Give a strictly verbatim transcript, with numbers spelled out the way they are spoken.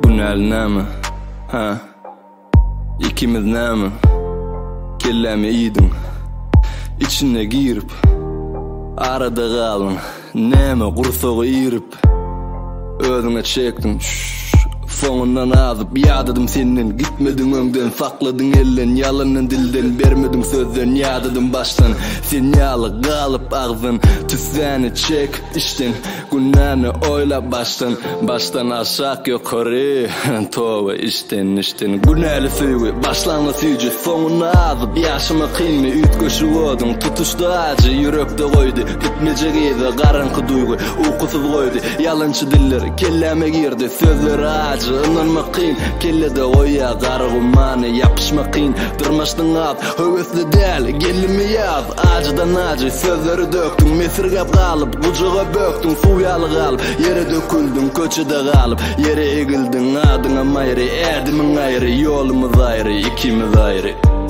Günäli näme? Ha. İkimiz näme? Kellemi iýdin. İçine girip arada galyn. Näme gursogy ýerip özüňe çekdin. Soňundan azyp ýadadım senden, gitmedin öňden, sakladyň elden, ýalanyň dilden, bermedin sözden, ýadadım baştan. Sen ýaly galyp agzyn, tüssäni çek işden, günäni oýlap baştan, baştan aşak ýokary, towa işden işden. Günäli süýgi, başlanyş süýji, soňuna azyp ýaşymy kynmy ütgeşip oldum, tutuşdy acı, ýürekde goýdy, gitmejek edi garanky duýgy, uykusuz goýdy, ýalançy diller kelleme girdi, sözleri acı, ynanmak kyn, kellede oýa gargymany ýapyşmak kyn, durmaşdyň az, höwesli däl, gelimi ýaz, acıdan acı, sözleri döktüm, mesirgep galyp, gujaga böktüm, suýaly galyp, ýere döküldüm, köçede galyp, ýere egildiň, adyňa maýry, ädimiň aýry, ýolumyz aýry, ikimiz aýry.